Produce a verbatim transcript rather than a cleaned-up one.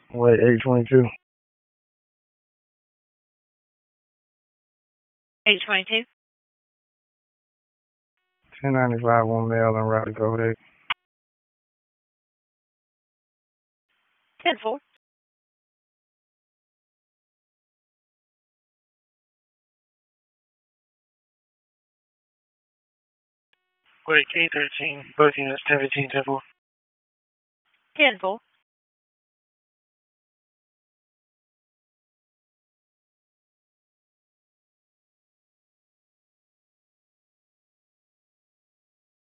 Wait, eight twenty-two. eight twenty-two. ten ninety-five one mail and route to code eight. ten four. Wait, eight thirteen. Both units, ten fifteen, ten four. ten four.